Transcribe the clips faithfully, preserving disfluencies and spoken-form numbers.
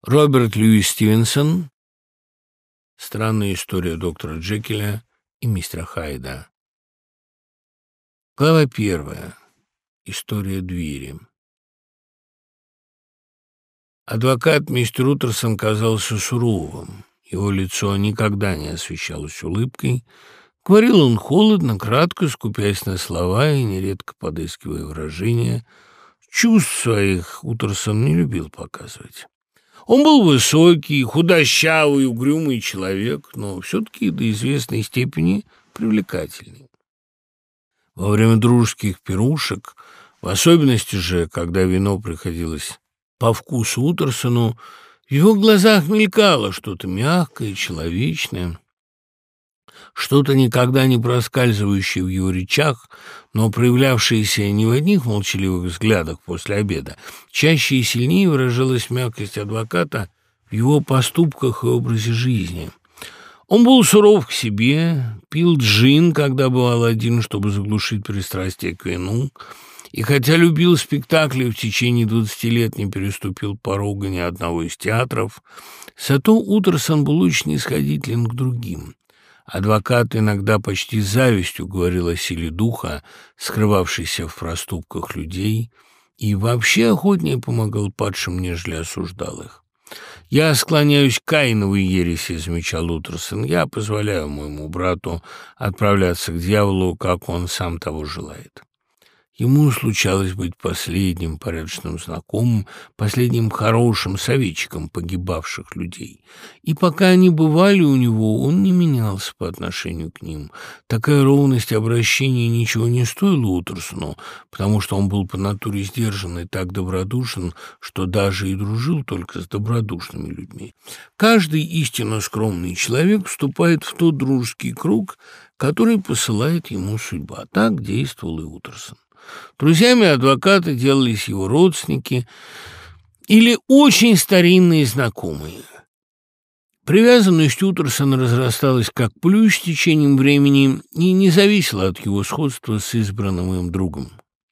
Роберт Льюис Стивенсон. Странная история доктора Джекиля и мистера Хайда. Глава первая. История двери. Адвокат мистер Утерсон казался суровым. Его лицо никогда не освещалось улыбкой. Говорил он холодно, кратко, скупясь на слова и нередко подыскивая выражения. Чувств своих Утерсон не любил показывать. Он был высокий, худощавый, угрюмый человек, но все-таки до известной степени привлекательный. Во время дружеских пирушек, в особенности же, когда вино приходилось по вкусу Утерсону, в его глазах мелькало что-то мягкое, человечное, что-то никогда не проскальзывающее в его речах, но проявлявшееся не в одних молчаливых взглядах после обеда. Чаще и сильнее выражалась мягкость адвоката в его поступках и образе жизни. Он был суров к себе, пил джин, когда бывал один, чтобы заглушить пристрастие к вину, и хотя любил спектакли, в течение двадцати лет не переступил порога ни одного из театров, зато Утерсон был очень снисходителен к другим. Адвокат иногда почти с завистью говорил о силе духа, скрывавшейся в проступках людей, и вообще охотнее помогал падшим, нежели осуждал их. «Я склоняюсь к Каиновой ереси», — замечал Утерсон. «Я позволяю моему брату отправляться к дьяволу, как он сам того желает». Ему случалось быть последним порядочным знакомым, последним хорошим советчиком погибавших людей. И пока они бывали у него, он не менялся по отношению к ним. Такая ровность обращения ничего не стоила Утерсону, потому что он был по натуре сдержан и так добродушен, что даже и дружил только с добродушными людьми. Каждый истинно скромный человек вступает в тот дружеский круг, который посылает ему судьба. Так действовал и Утерсон. Друзьями адвоката делались его родственники или очень старинные знакомые. Привязанность Утерсона разрасталась как плющ с течением времени и не зависела от его сходства с избранным им другом.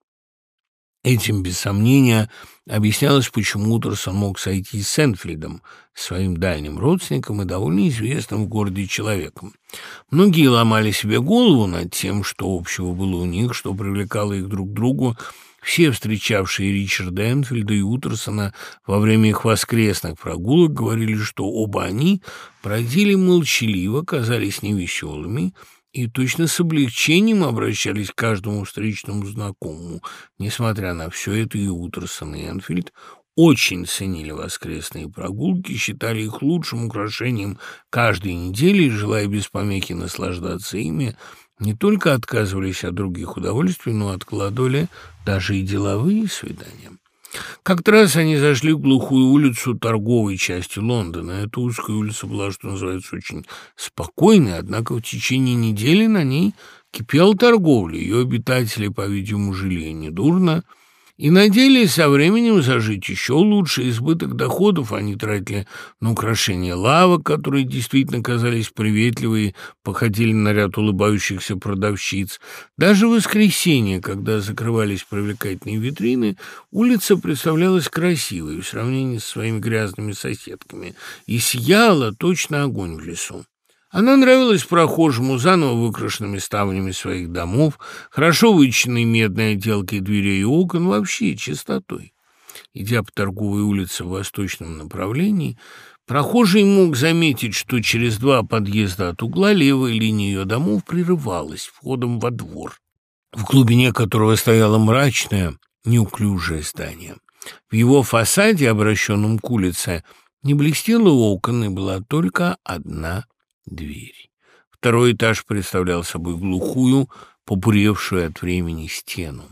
Этим, без сомнения, объяснялось, почему Утерсон мог сойтись с Энфилдом, своим дальним родственником и довольно известным в городе человеком. Многие ломали себе голову над тем, что общего было у них, что привлекало их друг к другу. Все встречавшие Ричарда Энфилда и Утерсона во время их воскресных прогулок говорили, что оба они бродили молчаливо, казались невеселыми, и точно с облегчением обращались к каждому встречному знакомому. Несмотря на все это, и Утерсон, и Энфилд очень ценили воскресные прогулки, считали их лучшим украшением каждой недели и, желая без помехи наслаждаться ими, не только отказывались от других удовольствий, но откладывали даже и деловые свидания. Как-то раз они зашли в глухую улицу торговой части Лондона. Эта узкая улица была, что называется, очень спокойной, однако в течение недели на ней кипела торговля. Ее обитатели, по-видимому, жили недурно и надеялись со временем зажить еще лучше. Избыток доходов они тратили на украшения лавок, которые действительно казались приветливые, походили на ряд улыбающихся продавщиц. Даже в воскресенье, когда закрывались привлекательные витрины, улица представлялась красивой в сравнении с своими грязными соседками и сияла точно огонь в лесу. Она нравилась прохожему заново выкрашенными ставнями своих домов, хорошо вычищенной медной отделкой дверей и окон, вообще чистотой. Идя по торговой улице в восточном направлении, прохожий мог заметить, что через два подъезда от угла левая линия ее домов прерывалась входом во двор, в глубине которого стояло мрачное, неуклюжее здание. В его фасаде, обращенном к улице, не блестело окон, и была только одна дверь. Второй этаж представлял собой глухую, побуревшую от времени стену.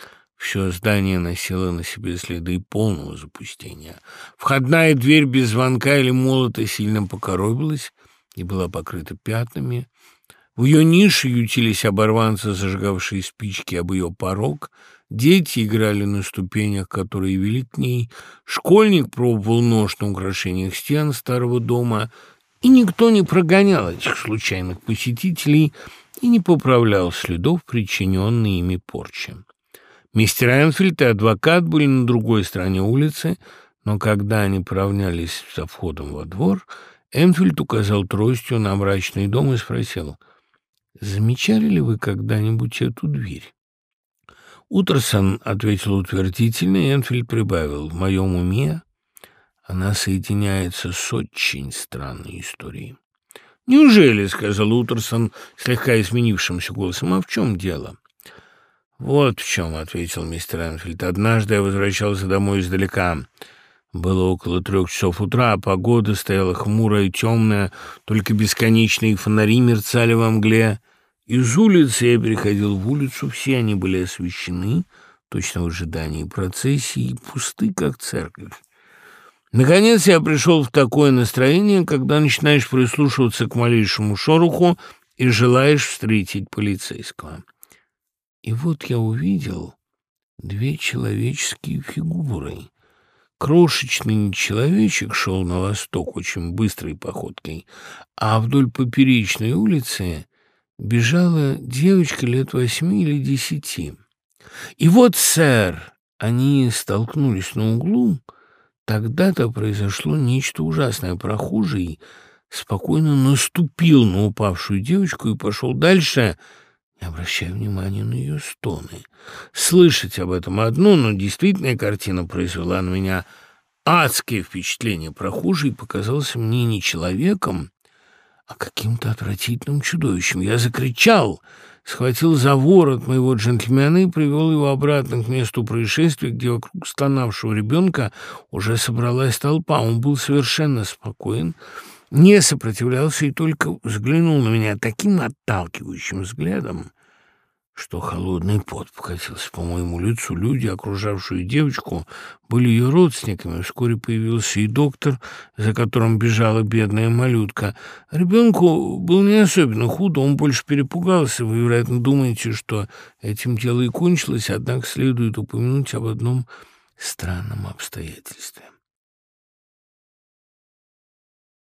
Все здание носило на себе следы полного запустения. Входная дверь без звонка или молота сильно покоробилась и была покрыта пятнами. В ее нише ютились оборванцы, зажигавшие спички об ее порог. Дети играли на ступенях, которые вели к ней. Школьник пробовал нож на украшениях стен старого дома. И никто не прогонял этих случайных посетителей и не поправлял следов, причиненной ими порчи. Мистер Энфилд и адвокат были на другой стороне улицы, Но когда они поравнялись со входом во двор, Энфильд указал тростью на мрачный дом и спросил: «Замечали ли вы когда-нибудь эту дверь?» Утерсон ответил утвердительно, и Энфильд прибавил: «В моем уме она соединяется с очень странной историей». «Неужели?» — сказал Утерсон слегка изменившимся голосом. «А в чем дело?» «Вот в чем», — ответил мистер Энфильд. «Однажды я возвращался домой издалека. Было около трех часов утра, а погода стояла хмурая и темная, только бесконечные фонари мерцали во мгле. Из улицы я переходил в улицу, все они были освещены, точно в ожидании процессии, и пусты, как церковь. Наконец я пришел в такое настроение, когда начинаешь прислушиваться к малейшему шороху и желаешь встретить полицейского. И вот я увидел две человеческие фигуры. Крошечный человечек шел на восток очень быстрой походкой, а вдоль поперечной улицы бежала девочка лет восьми или десяти. И вот, сэр, они столкнулись на углу. Тогда-то произошло нечто ужасное. Прохожий спокойно наступил на упавшую девочку и пошел дальше, не обращая внимания на ее стоны. Слышать об этом одно, но действительная картина произвела на меня адское впечатление. Прохожий показался мне не человеком, а каким-то отвратительным чудовищем. Я закричал, схватил за ворот моего джентльмена и привел его обратно к месту происшествия, где вокруг стонавшего ребенка уже собралась толпа. Он был совершенно спокоен, не сопротивлялся и только взглянул на меня таким отталкивающим взглядом, что холодный пот покатился по моему лицу. Люди, окружавшие девочку, были ее родственниками. Вскоре появился и доктор, за которым бежала бедная малютка. Ребенку был не особенно худо, он больше перепугался. Вы, вероятно, думаете, что этим дело и кончилось, однако следует упомянуть об одном странном обстоятельстве.